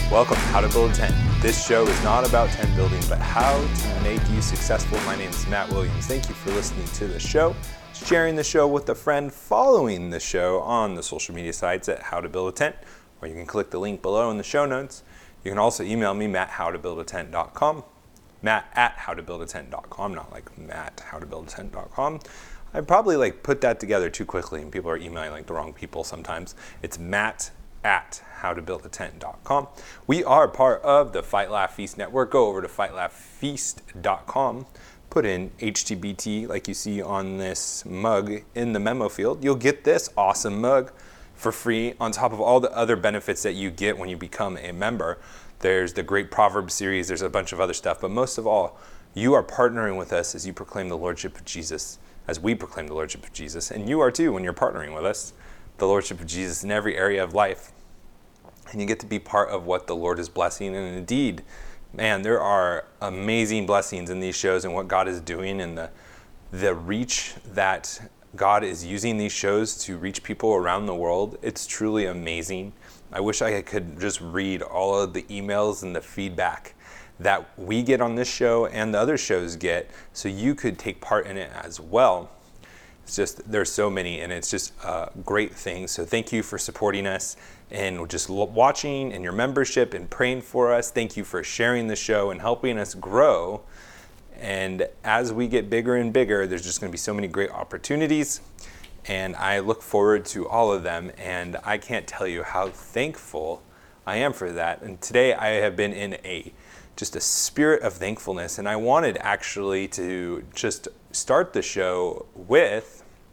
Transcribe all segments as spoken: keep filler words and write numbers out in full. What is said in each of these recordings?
Welcome to How to Build a Tent. This show is not about tent building, but how to make you successful. My name is Matt Williams. Thank you for listening to the show, sharing the show with a friend, following the show on the social media sites at How to Build a Tent, or you can click the link below in the show notes. You can also email me, matt how to build a tent dot com, matt at how to build a tent dot com, not like matt how to build a tent dot com. I probably like put that together too quickly and people are emailing like the wrong people sometimes. It's matt at how to build a tent dot com. We are part of the Fight Laugh Feast network. Go over to fight laugh feast dot com, put in H T B T like you see on this mug in the memo field. You'll get this awesome mug for free on top of all the other benefits that you get when you become a member. There's the great Proverbs series, there's a bunch of other stuff, but most of all, you are partnering with us as you proclaim the Lordship of Jesus, as we proclaim the Lordship of Jesus, and you are too when you're partnering with us, the Lordship of Jesus in every area of life. And you get to be part of what the Lord is blessing. And indeed, man, there are amazing blessings in these shows and what God is doing and the the reach that God is using these shows to reach people around the world. It's truly amazing. I wish I could just read all of the emails and the feedback that we get on this show and the other shows get, so you could take part in it as well. It's just, there's so many, and it's just a great thing. So thank you for supporting us and just watching and your membership and praying for us. Thank you for sharing the show and helping us grow. And as we get bigger and bigger, there's just going to be so many great opportunities. And I look forward to all of them. And I can't tell you how thankful I am for that. And today I have been in a just a spirit of thankfulness. And I wanted actually to just start the show with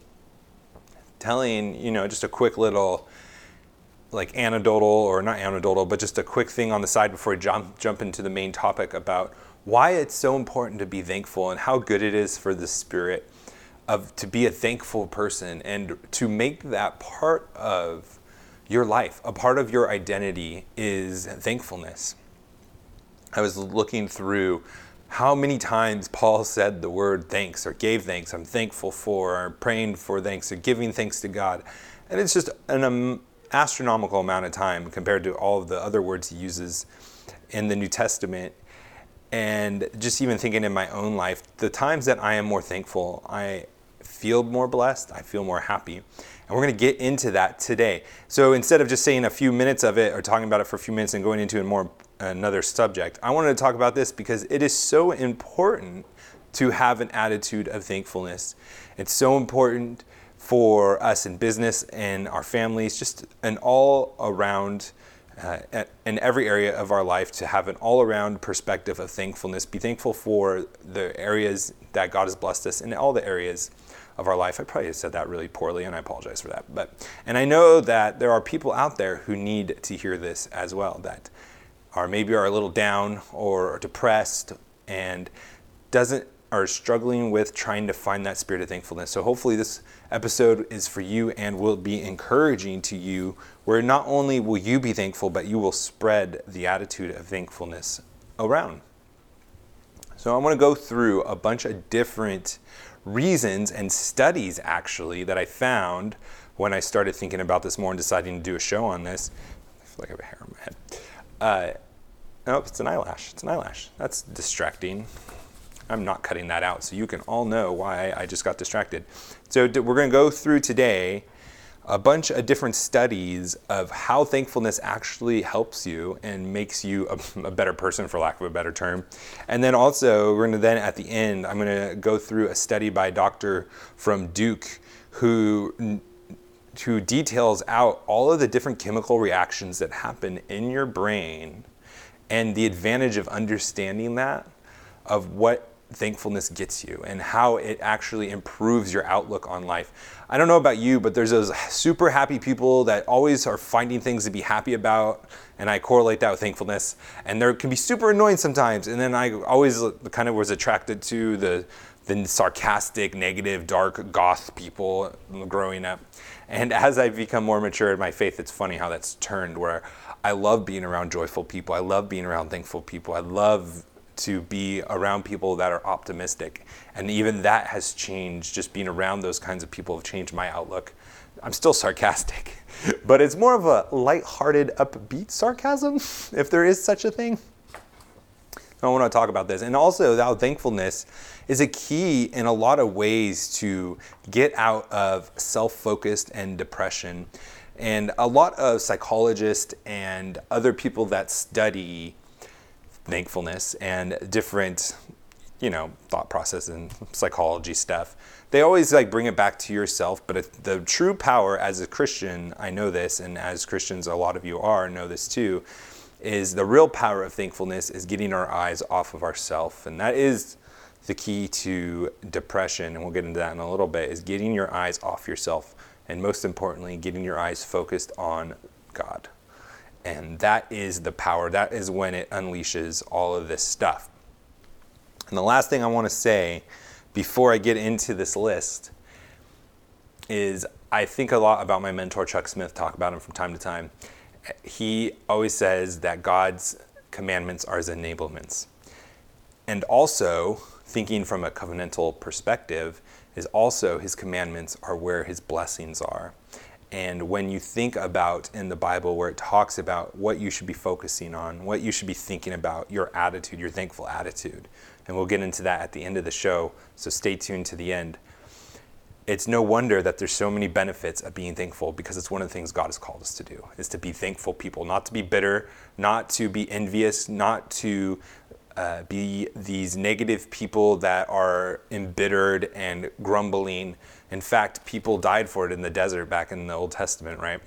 telling, you know, just a quick little like anecdotal, or not anecdotal, but just a quick thing on the side before we jump, jump into the main topic about why it's so important to be thankful and how good it is for the spirit of to be a thankful person and to make that part of your life. A part of your identity is thankfulness. I was looking through how many times Paul said the word thanks or gave thanks. I'm thankful for, or praying for thanks, or giving thanks to God. And it's just an um, astronomical amount of time compared to all of the other words he uses in the New Testament. And just even thinking in my own life, the times that I am more thankful, I feel more blessed, I feel more happy. And we're going to get into that today. So instead of just saying a few minutes of it or talking about it for a few minutes and going into a more another subject, I wanted to talk about this because it is so important to have an attitude of thankfulness. It's so important for us in business and our families, just an all around, uh, in every area of our life, to have an all around perspective of thankfulness. Be thankful for the areas that God has blessed us in all the areas of our life. I probably said that really poorly, and I apologize for that. But and I know that there are people out there who need to hear this as well, that are maybe are a little down or depressed and doesn't are struggling with trying to find that spirit of thankfulness. So hopefully this episode is for you and will be encouraging to you, where not only will you be thankful, but you will spread the attitude of thankfulness around. So I want to go through a bunch of different reasons and studies actually that I found when I started thinking about this more and deciding to do a show on this. I feel like I have a hair on my head. Uh, nope, it's an eyelash. It's an eyelash. That's distracting. I'm not cutting that out, so you can all know why I just got distracted. So we're going to go through today a bunch of different studies of how thankfulness actually helps you and makes you a, a better person, for lack of a better term. And then also, we're going to then at the end, I'm going to go through a study by a doctor from Duke who who details out all of the different chemical reactions that happen in your brain and the advantage of understanding that, of what thankfulness gets you and how it actually improves your outlook on life. I don't know about you, but there's those super happy people that always are finding things to be happy about, and I correlate that with thankfulness. And they can be super annoying sometimes, and then I always kind of was attracted to the the sarcastic, negative, dark, goth people growing up. And as I've become more mature in my faith, it's funny how that's turned, where I love being around joyful people. I love being around thankful people. I love to be around people that are optimistic. And even that has changed. Just being around those kinds of people have changed my outlook. I'm still sarcastic, but it's more of a lighthearted, upbeat sarcasm, if there is such a thing. I want to talk about this. And also, that thankfulness is a key in a lot of ways to get out of self-focused and depression. And a lot of psychologists and other people that study thankfulness and different, you know, thought process and psychology stuff, they always like bring it back to yourself. But if the true power as a Christian, I know this, and as Christians, a lot of you are, know this too, is the real power of thankfulness is getting our eyes off of ourselves. And that is the key to depression, and we'll get into that in a little bit, is getting your eyes off yourself. And most importantly, getting your eyes focused on God. And that is the power. That is when it unleashes all of this stuff. And the last thing I want to say before I get into this list is I think a lot about my mentor, Chuck Smith, talk about him from time to time. He always says that God's commandments are his enablements. And also, thinking from a covenantal perspective, is also his commandments are where his blessings are. And when you think about in the Bible where it talks about what you should be focusing on, what you should be thinking about, your attitude, your thankful attitude, and we'll get into that at the end of the show, so stay tuned to the end. It's no wonder that there's so many benefits of being thankful, because it's one of the things God has called us to do, is to be thankful people, not to be bitter, not to be envious, not to uh, be these negative people that are embittered and grumbling. In fact, people died for it in the desert back in the Old Testament, right?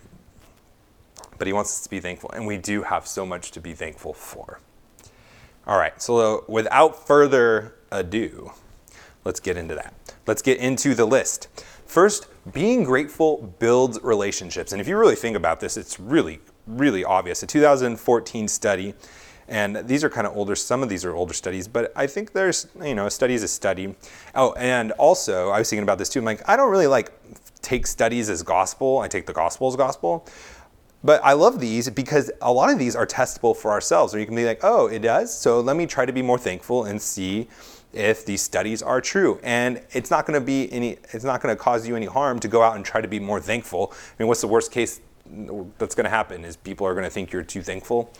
But he wants us to be thankful, and we do have so much to be thankful for. All right, so without further ado, let's get into that. Let's get into the list. First, being grateful builds relationships. And if you really think about this, it's really, really obvious. A two thousand fourteen study, and these are kind of older, some of these are older studies, but I think there's, you know, a study is a study. Oh, and also, I was thinking about this too. I'm like, I don't really like take studies as gospel. I take the gospel as gospel. But I love these because a lot of these are testable for ourselves, where you can be like, oh, it does? So let me try to be more thankful and see if these studies are true. And it's not going to be any, it's not going to cause you any harm to go out and try to be more thankful. I mean, what's the worst case that's going to happen is people are going to think you're too thankful.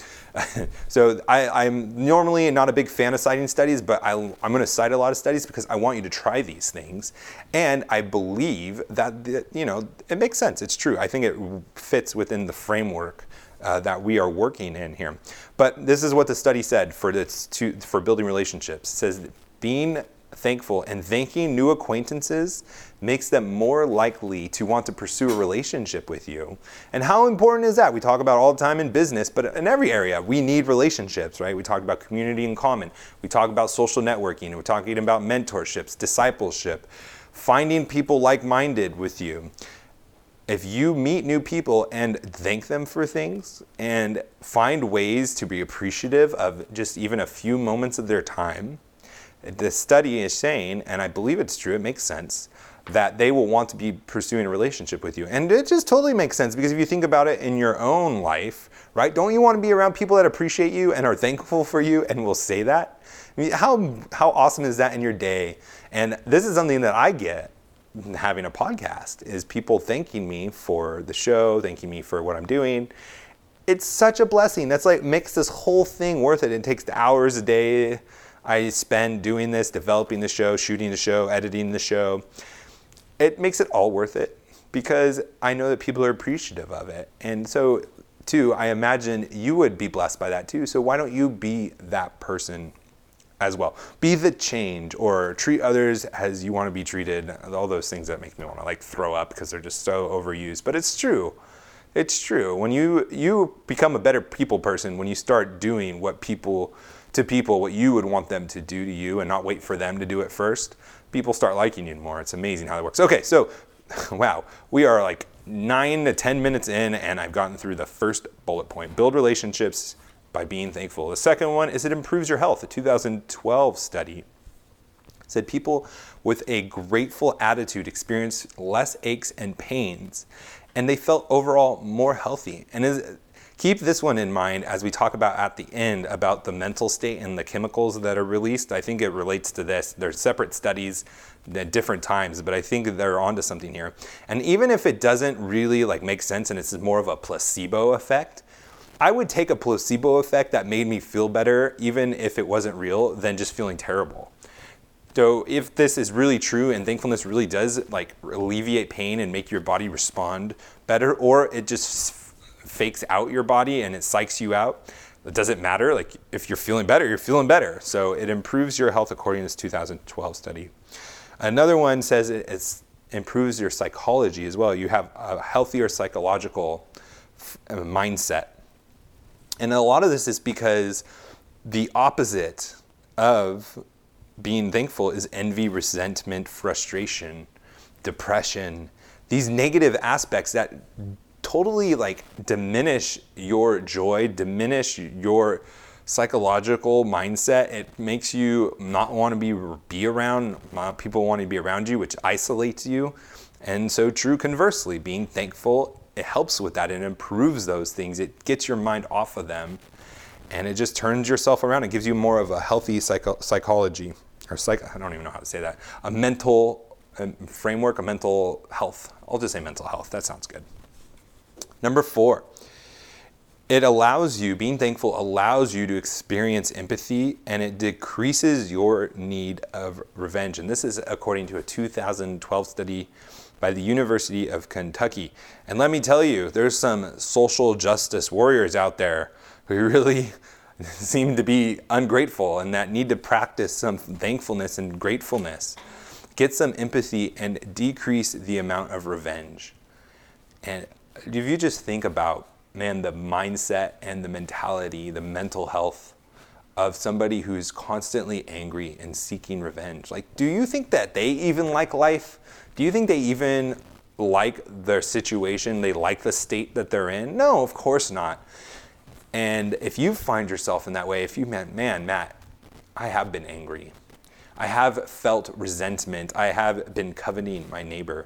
So I, I'm normally not a big fan of citing studies, but I, I'm going to cite a lot of studies because I want you to try these things. And I believe that, the, you know, it makes sense. It's true. I think it fits within the framework uh, that we are working in here. But this is what the study said for this to, for building relationships. It says being thankful and thanking new acquaintances makes them more likely to want to pursue a relationship with you. And how important is that? We talk about all the time in business, but in every area, we need relationships, right? We talk about community in common. We talk about social networking. We're talking about mentorships, discipleship, finding people like-minded with you. If you meet new people and thank them for things and find ways to be appreciative of just even a few moments of their time, the study is saying, and I believe it's true, it makes sense, that they will want to be pursuing a relationship with you. And it just totally makes sense, because if you think about it in your own life, right, don't you want to be around people that appreciate you and are thankful for you and will say that? I mean, how how awesome is that in your day? And this is something that I get having a podcast, is people thanking me for the show, thanking me for what I'm doing. It's such a blessing. That's like makes this whole thing worth it. It takes hours a day I spend doing this, developing the show, shooting the show, editing the show. It makes it all worth it because I know that people are appreciative of it. And so, too, I imagine you would be blessed by that too. So why don't you be that person as well? Be the change, or treat others as you want to be treated. All those things that make me want to like throw up because they're just so overused. But it's true. It's true. When you you become a better people person, when you start doing what people to people what you would want them to do to you and not wait for them to do it first, people start liking you more. It's amazing how that works. Okay, so wow, we are like nine to ten minutes in, and I've gotten through the first bullet point. Build relationships by being thankful. The second one is it improves your health. A two thousand twelve study said people with a grateful attitude experienced less aches and pains, and they felt overall more healthy. And is Keep this one in mind as we talk about at the end about the mental state and the chemicals that are released. I think it relates to this. There's separate studies at different times, but I think they're onto something here. And even if it doesn't really like make sense and it's more of a placebo effect, I would take a placebo effect that made me feel better, even if it wasn't real, than just feeling terrible. So if this is really true and thankfulness really does like alleviate pain and make your body respond better, or it just fakes out your body and it psychs you out, it doesn't matter. Like if you're feeling better, you're feeling better. So it improves your health according to this two thousand twelve study. Another one says it it's, improves your psychology as well. You have a healthier psychological f- mindset. And a lot of this is because the opposite of being thankful is envy, resentment, frustration, depression, these negative aspects that totally like diminish your joy, diminish your psychological mindset. It makes you not want to be be around people wanting to be around you, which isolates you. And so true conversely, being thankful, it helps with that and improves those things. It gets your mind off of them and it just turns yourself around. It gives you more of a healthy psycho- psychology or psych, I don't even know how to say that, a mental um, framework, a mental health. I'll just say mental health. That sounds good. Number four, it allows you, being thankful allows you to experience empathy and it decreases your need of revenge. And this is according to a two thousand twelve study by the University of Kentucky. And let me tell you, there's some social justice warriors out there who really seem to be ungrateful and that need to practice some thankfulness and gratefulness. Get some empathy and decrease the amount of revenge. And if you just think about, man, the mindset and the mentality, the mental health of somebody who's constantly angry and seeking revenge, like, do you think that they even like life? Do you think they even like their situation? They like the state that they're in? No, of course not. And if you find yourself in that way, if you, man, man, Matt, I have been angry. I have felt resentment. I have been coveting my neighbor.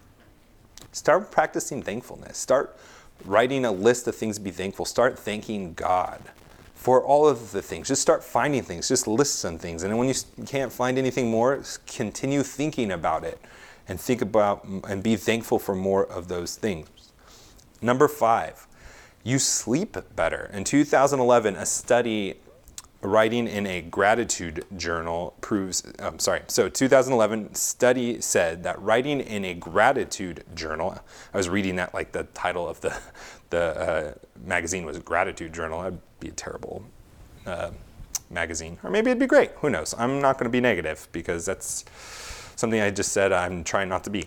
Start practicing thankfulness. Start writing a list of things to be thankful. Start thanking God for all of the things. Just start finding things. Just list some things. And then when you can't find anything more, continue thinking about it and think about and be thankful for more of those things. Number five, you sleep better. In two thousand eleven, a study writing in a gratitude journal proves, I'm sorry, so two thousand eleven study said that writing in a gratitude journal, I was reading that like the title of the, the uh, magazine was Gratitude Journal. That'd be a terrible uh, magazine. Or maybe it'd be great, who knows? I'm not gonna be negative because that's something I just said I'm trying not to be.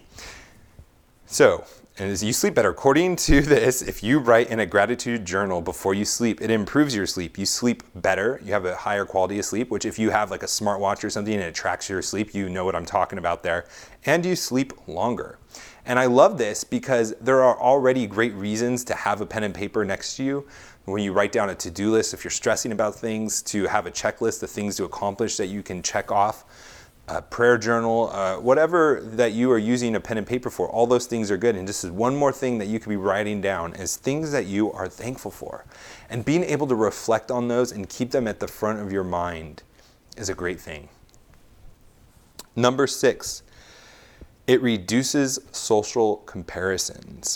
So, and as you sleep better, according to this, if you write in a gratitude journal before you sleep, it improves your sleep. You sleep better. You have a higher quality of sleep, which if you have like a smartwatch or something and it tracks your sleep, you know what I'm talking about there. And you sleep longer. And I love this because there are already great reasons to have a pen and paper next to you when you write down a to-do list, if you're stressing about things, to have a checklist of things to accomplish that you can check off. A prayer journal, uh, whatever that you are using a pen and paper for, all those things are good. And just one more thing that you could be writing down is things that you are thankful for. And being able to reflect on those and keep them at the front of your mind is a great thing. Number six, it reduces social comparisons.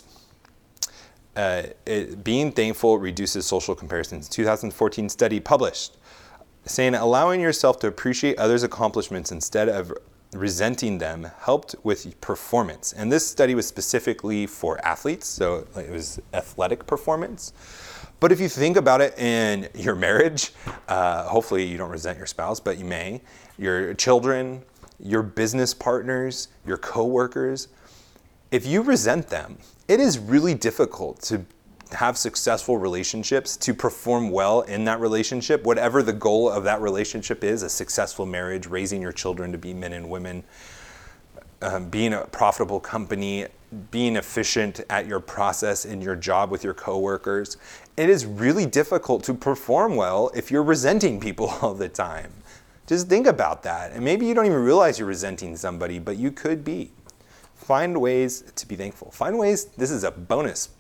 Uh, it, being thankful reduces social comparisons. two thousand fourteen study published saying allowing yourself to appreciate others' accomplishments instead of resenting them helped with performance. And this study was specifically for athletes, so it was athletic performance. But if you think about it in your marriage, uh, hopefully you don't resent your spouse, but you may, your children, your business partners, your coworkers, if you resent them, it is really difficult to have successful relationships, to perform well in that relationship, whatever the goal of that relationship is, a successful marriage, raising your children to be men and women, um, being a profitable company, being efficient at your process in your job with your coworkers. It is really difficult to perform well if you're resenting people all the time. Just think about that. And maybe you don't even realize you're resenting somebody, but you could be. Find ways to be thankful. Find ways, this is a bonus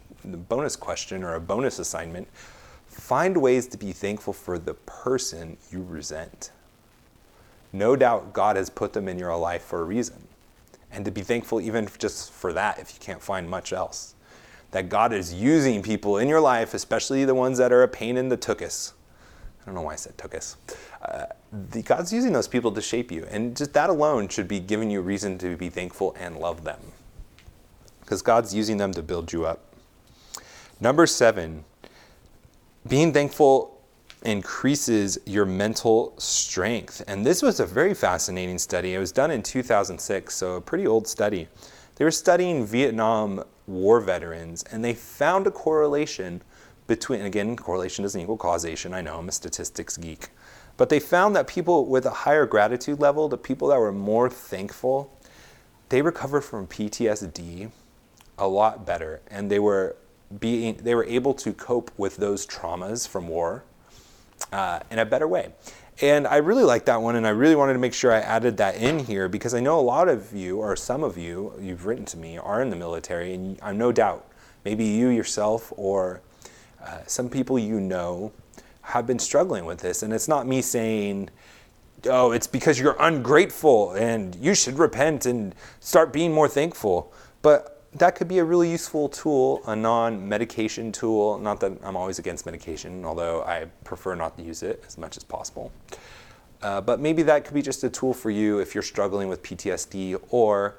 bonus question or a bonus assignment. Find ways to be thankful for the person you resent. No doubt God has put them in your life for a reason. And to be thankful even just for that if you can't find much else. That God is using people in your life, especially the ones that are a pain in the tuchus. I don't know why I said tuchus. Uh, the, God's using those people to shape you. And just that alone should be giving you reason to be thankful and love them. Because God's using them to build you up. Number seven, being thankful increases your mental strength. And this was a very fascinating study. It was done in two thousand six, so a pretty old study. They were studying Vietnam War veterans, and they found a correlation between, again, correlation doesn't equal causation, I know, I'm a statistics geek. But they found that people with a higher gratitude level, the people that were more thankful, they recovered from P T S D a lot better. And they were being, they were able to cope with those traumas from war Uh, in a better way. And I really like that one, and I really wanted to make sure I added that in here because I know a lot of you, or some of you, you've written to me, are in the military, and I'm no doubt, maybe you yourself or uh, some people you know have been struggling with this. And it's not me saying, oh, it's because you're ungrateful and you should repent and start being more thankful. But that could be a really useful tool, a non-medication tool. Not that I'm always against medication, although I prefer not to use it as much as possible. Uh, but maybe that could be just a tool for you if you're struggling with P T S D or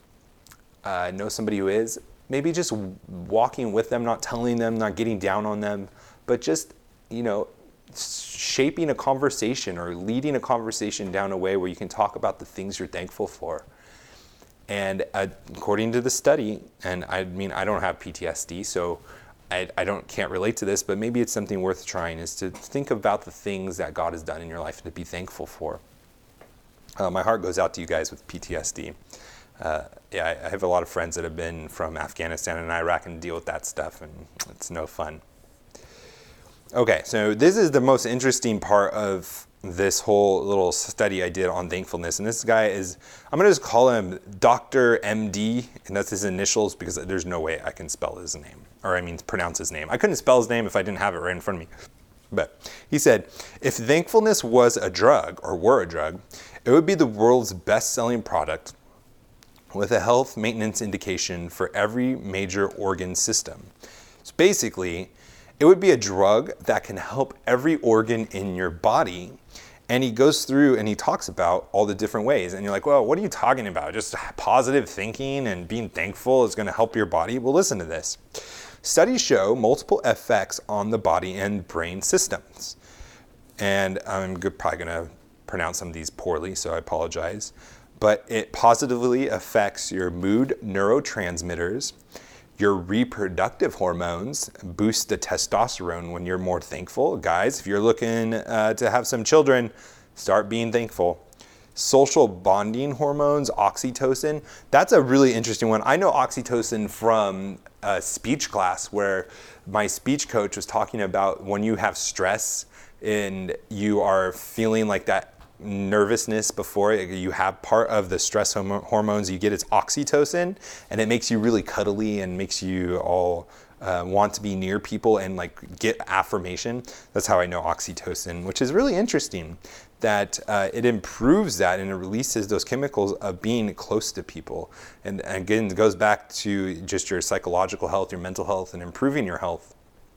uh, know somebody who is. Maybe just walking with them, not telling them, not getting down on them, but just, you know, shaping a conversation or leading a conversation down a way where you can talk about the things you're thankful for. And uh, according to the study, and I mean, I don't have P T S D, so I, I don't can't relate to this, but maybe it's something worth trying, is to think about the things that God has done in your life and to be thankful for. Uh, my heart goes out to you guys with P T S D. Uh, yeah, I, I have a lot of friends that have been from Afghanistan and Iraq and deal with that stuff, and it's no fun. Okay, so this is the most interesting part of this whole little study I did on thankfulness. And this guy is, I'm going to just call him Doctor M D, and that's his initials because there's no way I can spell his name, or I mean pronounce his name. I couldn't spell his name if I didn't have it right in front of me. But he said, if thankfulness was a drug, or were a drug, it would be the world's best-selling product with a health maintenance indication for every major organ system. So basically, it would be a drug that can help every organ in your body. And he goes through and he talks about all the different ways. And you're like, well, what are you talking about? Just positive thinking and being thankful is going to help your body? Well, listen to this. Studies show multiple effects on the body and brain systems. And I'm probably going to pronounce some of these poorly, so I apologize. But it positively affects your mood neurotransmitters, your reproductive hormones, boost the testosterone when you're more thankful. Guys, if you're looking uh, to have some children, start being thankful. Social bonding hormones, oxytocin, that's a really interesting one. I know oxytocin from a speech class where my speech coach was talking about when you have stress and you are feeling like that nervousness before you have part of the stress hormones you get is oxytocin, and it makes you really cuddly and makes you all uh, want to be near people and like get affirmation. That's how I know oxytocin, which is really interesting that uh, it improves that and it releases those chemicals of being close to people. And, and again, it goes back to just your psychological health, your mental health, and improving your health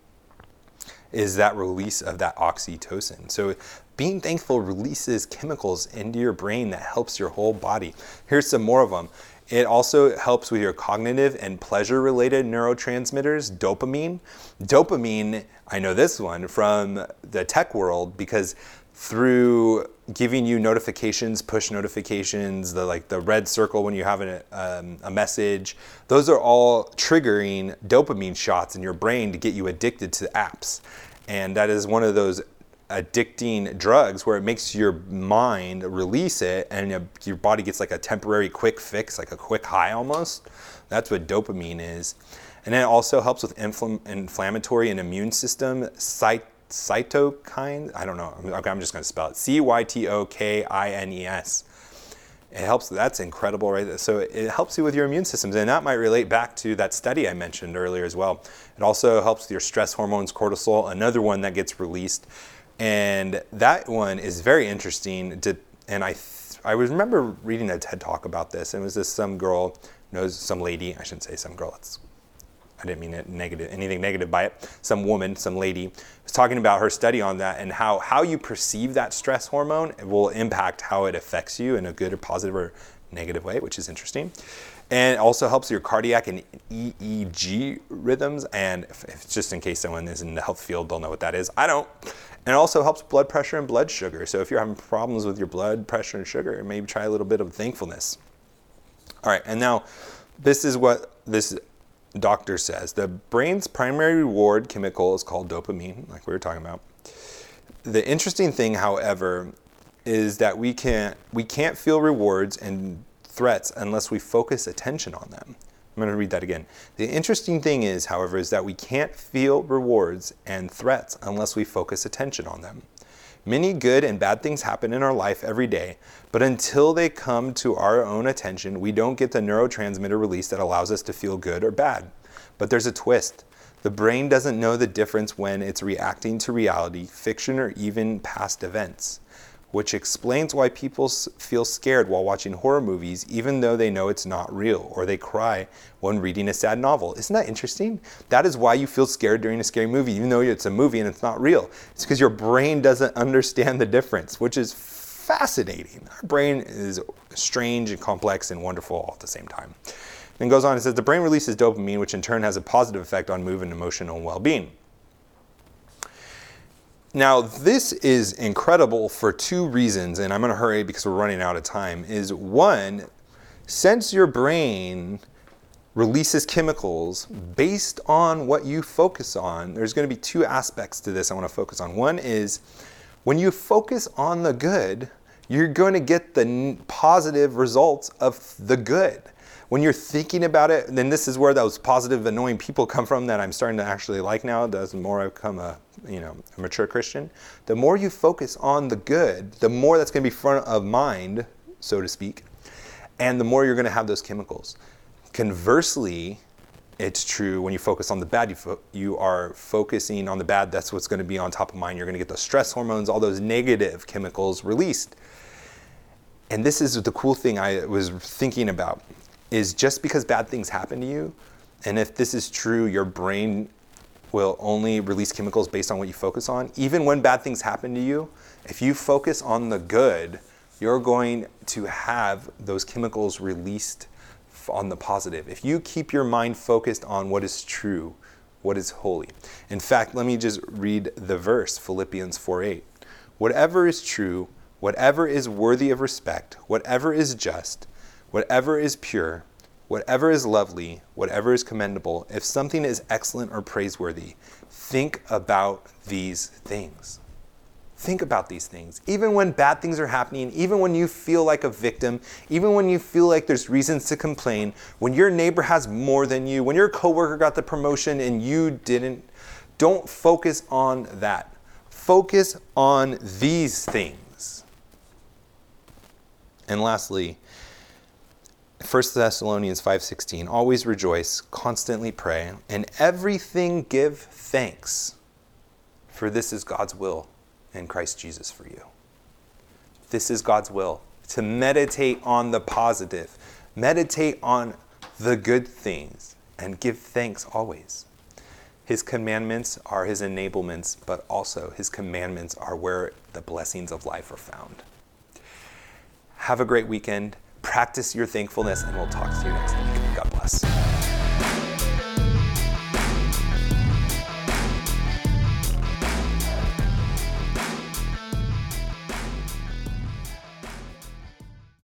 is that release of that oxytocin. So being thankful releases chemicals into your brain that helps your whole body. Here's some more of them. It also helps with your cognitive and pleasure-related neurotransmitters, dopamine. Dopamine, I know this one from the tech world because through giving you notifications, push notifications, the like the red circle when you have a, um, a message, those are all triggering dopamine shots in your brain to get you addicted to apps. And that is one of those addicting drugs where it makes your mind release it and your body gets like a temporary quick fix, like a quick high almost. That's what dopamine is. And then it also helps with infl- inflammatory and immune system, cyt- cytokine, I don't know, okay, I'm just going to spell it, C Y T O K I N E S. It helps, that's incredible, right? So it helps you with your immune systems. And that might relate back to that study I mentioned earlier as well. It also helps with your stress hormones, cortisol, another one that gets released. And that one is very interesting. To, and I I remember reading a TED Talk about this. And it was this some girl, knows some lady, I shouldn't say some girl, it's, I didn't mean it negative, anything negative by it. Some woman, some lady, was talking about her study on that and how, how you perceive that stress hormone will impact how it affects you in a good or positive or negative way, which is interesting. And it also helps your cardiac and E E G rhythms. And if, if just in case someone is in the health field, they'll know what that is. I don't. And it also helps blood pressure and blood sugar. So if you're having problems with your blood pressure and sugar, maybe try a little bit of thankfulness. All right, and now this is what this doctor says. The brain's primary reward chemical is called dopamine, like we were talking about. The interesting thing, however, is that we can't we can't feel rewards and threats unless we focus attention on them. I'm going to read that again. The interesting thing is, however, is that we can't feel rewards and threats unless we focus attention on them. Many good and bad things happen in our life every day, but until they come to our own attention, we don't get the neurotransmitter release that allows us to feel good or bad. But there's a twist. The brain doesn't know the difference when it's reacting to reality, fiction, or even past events, which explains why people feel scared while watching horror movies, even though they know it's not real, or they cry when reading a sad novel. Isn't that interesting? That is why you feel scared during a scary movie, even though it's a movie and it's not real. It's because your brain doesn't understand the difference, which is fascinating. Our brain is strange and complex and wonderful all at the same time. Then goes on, it says, the brain releases dopamine, which in turn has a positive effect on mood and emotional well-being. Now, this is incredible for two reasons, and I'm going to hurry because we're running out of time. Is one, since your brain releases chemicals based on what you focus on, there's going to be two aspects to this I want to focus on. One is when you focus on the good, you're going to get the positive results of the good. When you're thinking about it, then this is where those positive, annoying people come from that I'm starting to actually like now. The more I become a, you know, a mature Christian, the more you focus on the good, the more that's going to be front of mind, so to speak, and the more you're going to have those chemicals. Conversely, it's true when you focus on the bad, you, fo- you are focusing on the bad. That's what's going to be on top of mind. You're going to get those stress hormones, all those negative chemicals released. And this is the cool thing I was thinking about. Is just because bad things happen to you, and if this is true, your brain will only release chemicals based on what you focus on. Even when bad things happen to you, if you focus on the good, you're going to have those chemicals released on the positive. If you keep your mind focused on what is true, what is holy. In fact, let me just read the verse, Philippians four eight. Whatever is true, whatever is worthy of respect, whatever is just, whatever is pure, whatever is lovely, whatever is commendable, if something is excellent or praiseworthy, think about these things. Think about these things. Even when bad things are happening, even when you feel like a victim, even when you feel like there's reasons to complain, when your neighbor has more than you, when your coworker got the promotion and you didn't, don't focus on that. Focus on these things. And lastly, First Thessalonians five sixteen, always rejoice, constantly pray, and everything give thanks, for this is God's will in Christ Jesus for you. This is God's will, to meditate on the positive, meditate on the good things, and give thanks always. His commandments are his enablements, but also his commandments are where the blessings of life are found. Have a great weekend. Practice your thankfulness, and we'll talk to you next week. God bless.